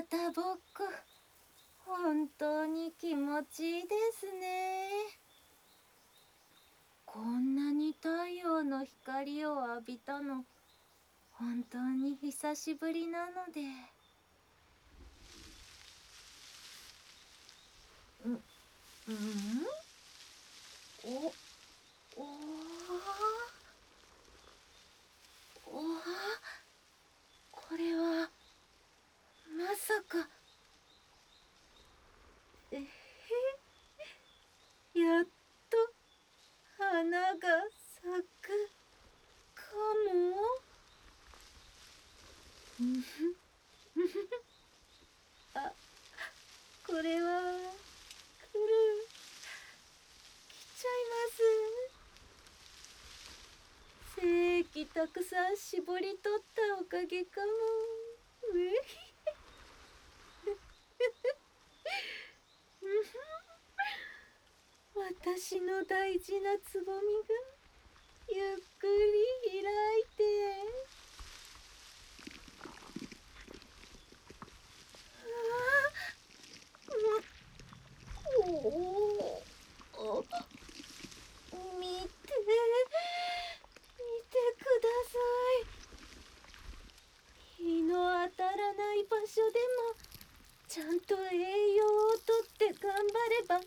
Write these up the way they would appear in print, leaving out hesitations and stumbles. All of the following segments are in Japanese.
たぼっこ、本当に気持ちいいですね。こんなに太陽の光を浴びたの、本当に久しぶりなので。ん、お、おおこれは、まさか。えへ、やっと花が咲くかも。うんふ、うんふふ。あ、これは、来る。来ちゃいます。精液たくさん絞り取ったおかげかも。うえひうんふん、私の大事なつぼみがゆっくり開いて。ああ、おお、見てください。日の当たらない場所でもちゃんと栄養をとって頑張れば報わ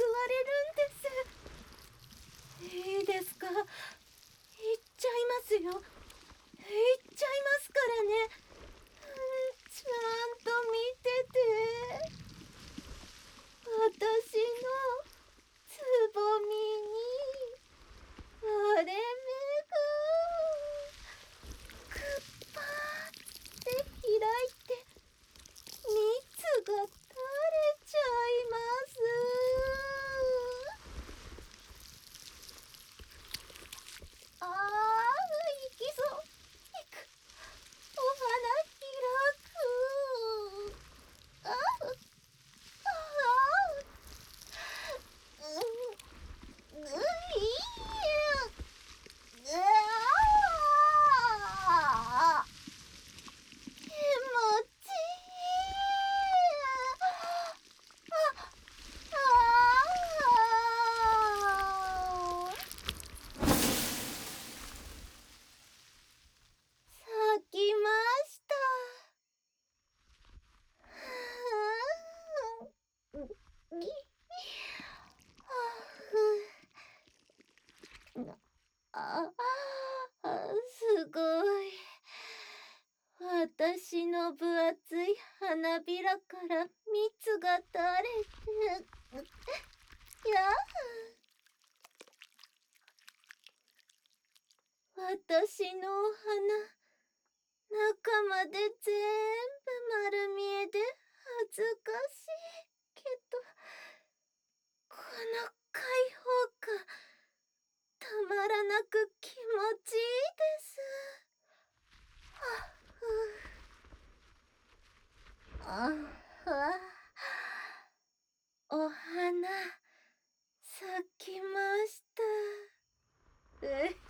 れるんです。いいですか、行っちゃいますよ。行っちゃいますからね。ちゃんと見てて。私のつぼみに割れ目がくっぱって開いて蜜が垂れちゃいます。ああ、行きそう。行く。お花開く。ああ、ああ、うん、いいや。うわあ、気持ちいい。ああ、咲きました。ぎあすごい。私の分厚い花びらから蜜が垂れて。や私のお花、中まで全部丸見えで恥ずかしいけど、この開放感、たまらなく気持ちいいです。ああ、お花、咲きました。えへへ。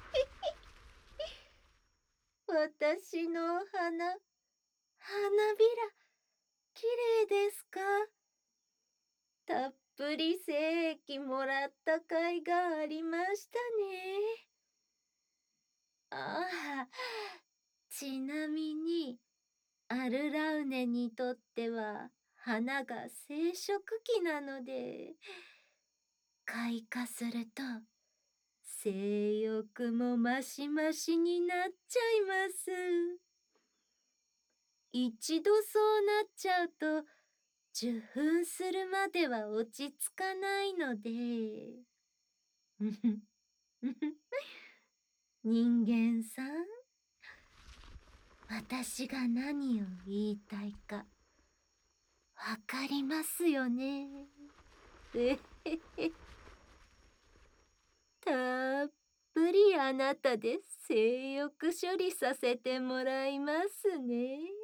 私のお花、花びら、きれいですか？たっぷり精液もらった甲斐がありましたね。ああ、ちなみに、アルラウネにとっては、花が生殖期なので、開花すると、性欲もマシマシになっちゃいます。一度そうなっちゃうと、受粉するまでは落ち着かないので。ふふふふ人間さん、私が何を言いたいか、わかりますよね。えへへ。たっぷりあなたで性欲処理させてもらいますね。